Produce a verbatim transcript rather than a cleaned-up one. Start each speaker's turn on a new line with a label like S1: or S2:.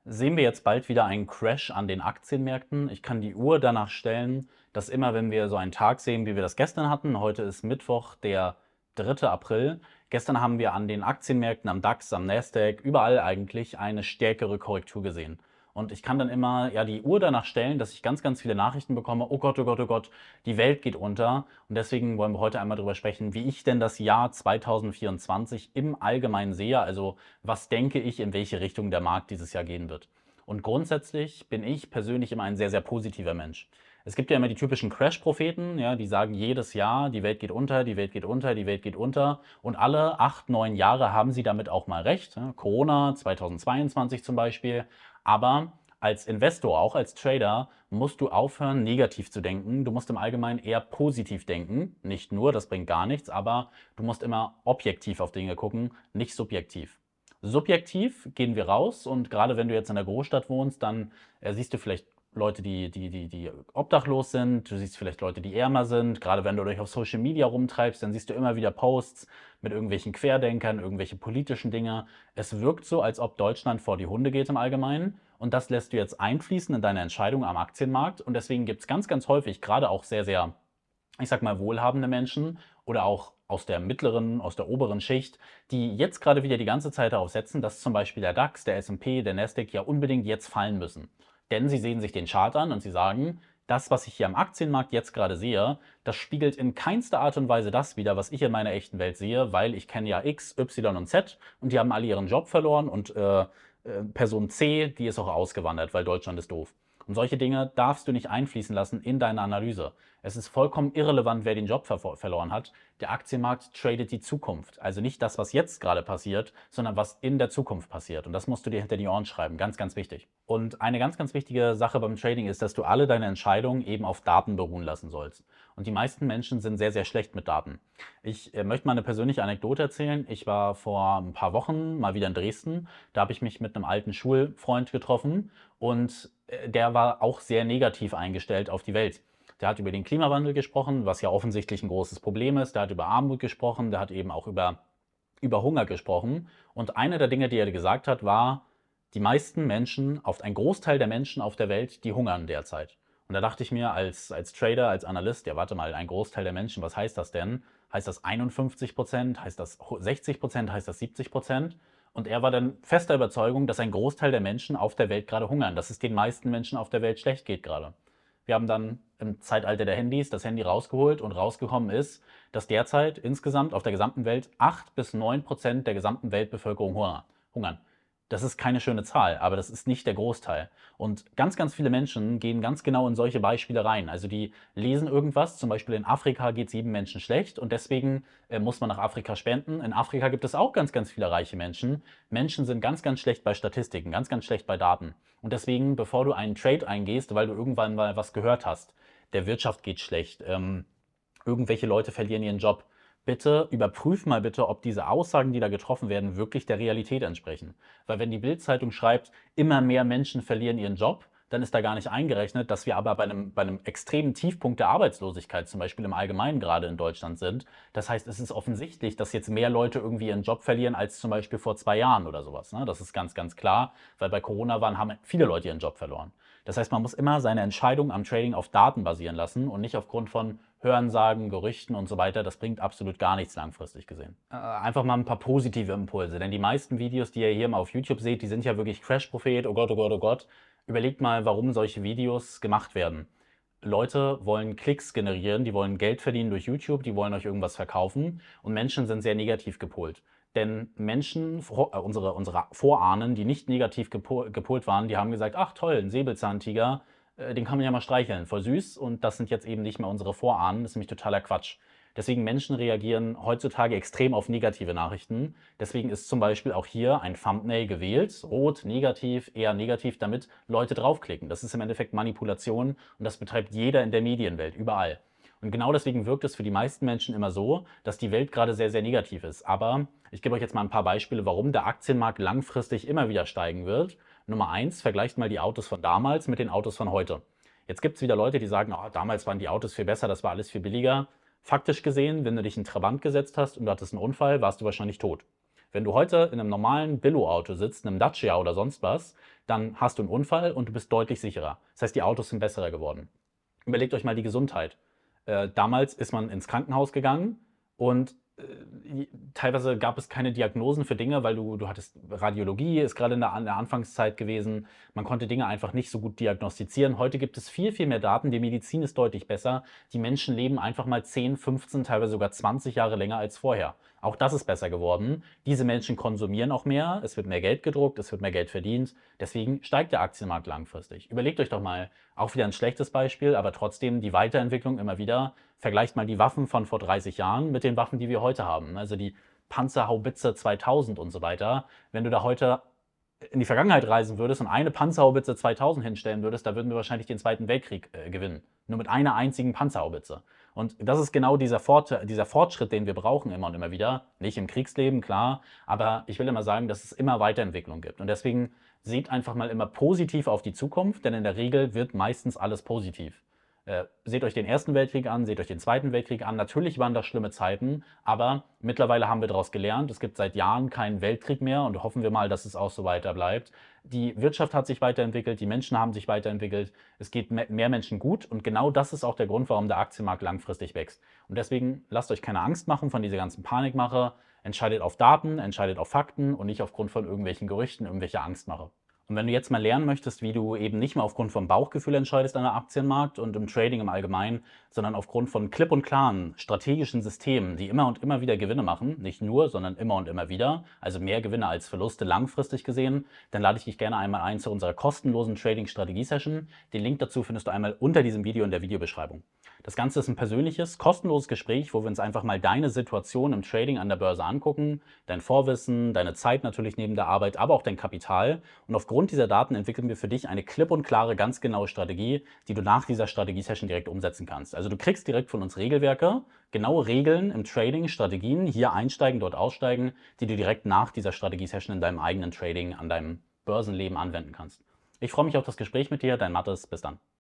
S1: Sehen wir jetzt bald wieder einen Crash an den Aktienmärkten? Ich kann die Uhr danach stellen, dass immer, wenn wir so einen Tag sehen, wie wir das gestern hatten, heute ist Mittwoch, der dritte April. Gestern haben wir an den Aktienmärkten, am DAX, am Nasdaq, überall eigentlich eine stärkere Korrektur gesehen. Und ich kann dann immer ja die Uhr danach stellen, dass ich ganz, ganz viele Nachrichten bekomme. Oh Gott, oh Gott, oh Gott, die Welt geht unter. Und deswegen wollen wir heute einmal darüber sprechen, wie ich denn das Jahr zweitausendvierundzwanzig im Allgemeinen sehe. Also was denke ich, in welche Richtung der Markt dieses Jahr gehen wird. Und grundsätzlich bin ich persönlich immer ein sehr, sehr positiver Mensch. Es gibt ja immer die typischen Crash-Propheten, ja, die sagen jedes Jahr, die Welt geht unter, die Welt geht unter, die Welt geht unter. Und alle acht, neun Jahre haben sie damit auch mal recht. Ja. Corona zweitausendzweiundzwanzig zum Beispiel. Aber als Investor, auch als Trader, musst du aufhören, negativ zu denken. Du musst im Allgemeinen eher positiv denken. Nicht nur, das bringt gar nichts, aber du musst immer objektiv auf Dinge gucken, nicht subjektiv. Subjektiv gehen wir raus und gerade wenn du jetzt in der Großstadt wohnst, dann äh, siehst du vielleicht Leute, die, die, die, die obdachlos sind, du siehst vielleicht Leute, die ärmer sind. Gerade wenn du dich auf Social Media rumtreibst, dann siehst du immer wieder Posts mit irgendwelchen Querdenkern, irgendwelche politischen Dinge. Es wirkt so, als ob Deutschland vor die Hunde geht im Allgemeinen. Und das lässt du jetzt einfließen in deine Entscheidung am Aktienmarkt. Und deswegen gibt es ganz, ganz häufig, gerade auch sehr, sehr, ich sag mal, wohlhabende Menschen oder auch aus der mittleren, aus der oberen Schicht, die jetzt gerade wieder die ganze Zeit darauf setzen, dass zum Beispiel der DAX, der S und P, der Nasdaq ja unbedingt jetzt fallen müssen. Denn sie sehen sich den Chart an und sie sagen, das, was ich hier am Aktienmarkt jetzt gerade sehe, das spiegelt in keinster Art und Weise das wider, was ich in meiner echten Welt sehe, weil ich kenne ja X, Y und Z und die haben alle ihren Job verloren und äh, äh, Person C, die ist auch ausgewandert, weil Deutschland ist doof. Und solche Dinge darfst du nicht einfließen lassen in deine Analyse. Es ist vollkommen irrelevant, wer den Job ver verloren hat. Der Aktienmarkt tradet die Zukunft. Also nicht das, was jetzt gerade passiert, sondern was in der Zukunft passiert. Und das musst du dir hinter die Ohren schreiben. Ganz, ganz wichtig. Und eine ganz, ganz wichtige Sache beim Trading ist, dass du alle deine Entscheidungen eben auf Daten beruhen lassen sollst. Und die meisten Menschen sind sehr, sehr schlecht mit Daten. Ich äh, möchte mal eine persönliche Anekdote erzählen. Ich war vor ein paar Wochen mal wieder in Dresden. Da habe ich mich mit einem alten Schulfreund getroffen und äh, der war auch sehr negativ eingestellt auf die Welt. Der hat über den Klimawandel gesprochen, was ja offensichtlich ein großes Problem ist. Der hat über Armut gesprochen, der hat eben auch über, über Hunger gesprochen. Und eine der Dinge, die er gesagt hat, war, die meisten Menschen, auf ein Großteil der Menschen auf der Welt, die hungern derzeit. Und da dachte ich mir als, als Trader, als Analyst, ja warte mal, ein Großteil der Menschen, was heißt das denn? Heißt das einundfünfzig Prozent? Heißt das sechzig Prozent? Heißt das siebzig Prozent? Und er war dann fester Überzeugung, dass ein Großteil der Menschen auf der Welt gerade hungern, dass es den meisten Menschen auf der Welt schlecht geht gerade. Wir haben dann im Zeitalter der Handys das Handy rausgeholt und rausgekommen ist, dass derzeit insgesamt auf der gesamten Welt acht bis neun Prozent der gesamten Weltbevölkerung hungern. Das ist keine schöne Zahl, aber das ist nicht der Großteil. Und ganz, ganz viele Menschen gehen ganz genau in solche Beispiele rein. Also die lesen irgendwas, zum Beispiel in Afrika geht es jedem Menschen schlecht und deswegen äh, muss man nach Afrika spenden. In Afrika gibt es auch ganz, ganz viele reiche Menschen. Menschen sind ganz, ganz schlecht bei Statistiken, ganz, ganz schlecht bei Daten. Und deswegen, bevor du einen Trade eingehst, weil du irgendwann mal was gehört hast, der Wirtschaft geht schlecht, ähm, irgendwelche Leute verlieren ihren Job, bitte überprüf mal bitte, ob diese Aussagen, die da getroffen werden, wirklich der Realität entsprechen. Weil wenn die Bild-Zeitung schreibt, immer mehr Menschen verlieren ihren Job, dann ist da gar nicht eingerechnet, dass wir aber bei einem, bei einem extremen Tiefpunkt der Arbeitslosigkeit, zum Beispiel im Allgemeinen gerade in Deutschland sind. Das heißt, es ist offensichtlich, dass jetzt mehr Leute irgendwie ihren Job verlieren als zum Beispiel vor zwei Jahren oder sowas. Ne? Das ist ganz, ganz klar, weil bei Corona waren, haben viele Leute ihren Job verloren. Das heißt, man muss immer seine Entscheidung am Trading auf Daten basieren lassen und nicht aufgrund von Hörensagen, Gerüchten und so weiter. Das bringt absolut gar nichts langfristig gesehen. Äh, einfach mal ein paar positive Impulse, denn die meisten Videos, die ihr hier mal auf YouTube seht, die sind ja wirklich Crash-Prophet, oh Gott, oh Gott, oh Gott. Überlegt mal, warum solche Videos gemacht werden. Leute wollen Klicks generieren, die wollen Geld verdienen durch YouTube, die wollen euch irgendwas verkaufen und Menschen sind sehr negativ gepolt. Denn Menschen, äh, unsere, unsere Vorahnen, die nicht negativ gepo gepolt waren, die haben gesagt, ach toll, ein Säbelzahntiger, äh, den kann man ja mal streicheln, voll süß. Und das sind jetzt eben nicht mehr unsere Vorahnen, das ist nämlich totaler Quatsch. Deswegen Menschen reagieren heutzutage extrem auf negative Nachrichten. Deswegen ist zum Beispiel auch hier ein Thumbnail gewählt, rot, negativ, eher negativ, damit Leute draufklicken. Das ist im Endeffekt Manipulation und das betreibt jeder in der Medienwelt, überall. Und genau deswegen wirkt es für die meisten Menschen immer so, dass die Welt gerade sehr, sehr negativ ist. Aber ich gebe euch jetzt mal ein paar Beispiele, warum der Aktienmarkt langfristig immer wieder steigen wird. Nummer eins, vergleicht mal die Autos von damals mit den Autos von heute. Jetzt gibt es wieder Leute, die sagen, oh, damals waren die Autos viel besser, das war alles viel billiger. Faktisch gesehen, wenn du dich in Trabant gesetzt hast und du hattest einen Unfall, warst du wahrscheinlich tot. Wenn du heute in einem normalen Billo-Auto sitzt, einem Dacia oder sonst was, dann hast du einen Unfall und du bist deutlich sicherer. Das heißt, die Autos sind besser geworden. Überlegt euch mal die Gesundheit. Äh, damals ist man ins Krankenhaus gegangen und äh, teilweise gab es keine Diagnosen für Dinge, weil du, du hattest Radiologie, ist gerade in der, in der Anfangszeit gewesen. Man konnte Dinge einfach nicht so gut diagnostizieren. Heute gibt es viel, viel mehr Daten. Die Medizin ist deutlich besser. Die Menschen leben einfach mal zehn, fünfzehn, teilweise sogar zwanzig Jahre länger als vorher. Auch das ist besser geworden. Diese Menschen konsumieren auch mehr. Es wird mehr Geld gedruckt, es wird mehr Geld verdient. Deswegen steigt der Aktienmarkt langfristig. Überlegt euch doch mal, auch wieder ein schlechtes Beispiel, aber trotzdem die Weiterentwicklung immer wieder. Vergleicht mal die Waffen von vor dreißig Jahren mit den Waffen, die wir heute haben. Also die Panzerhaubitze zweitausend und so weiter. Wenn du da heute in die Vergangenheit reisen würdest und eine Panzerhaubitze zweitausend hinstellen würdest, da würden wir wahrscheinlich den Zweiten Weltkrieg äh, gewinnen. Nur mit einer einzigen Panzerhaubitze. Und das ist genau dieser, Fort, dieser Fortschritt, den wir brauchen immer und immer wieder. Nicht im Kriegsleben, klar, aber ich will immer sagen, dass es immer Weiterentwicklung gibt. Und deswegen seht einfach mal immer positiv auf die Zukunft, denn in der Regel wird meistens alles positiv. Äh, seht euch den Ersten Weltkrieg an, seht euch den Zweiten Weltkrieg an. Natürlich waren das schlimme Zeiten, aber mittlerweile haben wir daraus gelernt. Es gibt seit Jahren keinen Weltkrieg mehr und hoffen wir mal, dass es auch so weiter bleibt. Die Wirtschaft hat sich weiterentwickelt, die Menschen haben sich weiterentwickelt, es geht mehr Menschen gut und genau das ist auch der Grund, warum der Aktienmarkt langfristig wächst. Und deswegen lasst euch keine Angst machen von dieser ganzen Panikmache. Entscheidet auf Daten, entscheidet auf Fakten und nicht aufgrund von irgendwelchen Gerüchten, irgendwelche Angstmache. Und wenn du jetzt mal lernen möchtest, wie du eben nicht mehr aufgrund vom Bauchgefühl entscheidest an der Aktienmarkt und im Trading im Allgemeinen, sondern aufgrund von klipp und klaren strategischen Systemen, die immer und immer wieder Gewinne machen, nicht nur, sondern immer und immer wieder, also mehr Gewinne als Verluste langfristig gesehen, dann lade ich dich gerne einmal ein zu unserer kostenlosen Trading-Strategie-Session. Den Link dazu findest du einmal unter diesem Video in der Videobeschreibung. Das Ganze ist ein persönliches, kostenloses Gespräch, wo wir uns einfach mal deine Situation im Trading an der Börse angucken, dein Vorwissen, deine Zeit natürlich neben der Arbeit, aber auch dein Kapital. Und aufgrund dieser Daten entwickeln wir für dich eine klipp und klare, ganz genaue Strategie, die du nach dieser Strategie-Session direkt umsetzen kannst. Also du kriegst direkt von uns Regelwerke, genaue Regeln im Trading, Strategien, hier einsteigen, dort aussteigen, die du direkt nach dieser Strategie-Session in deinem eigenen Trading, an deinem Börsenleben anwenden kannst. Ich freue mich auf das Gespräch mit dir, dein Mathis, bis dann.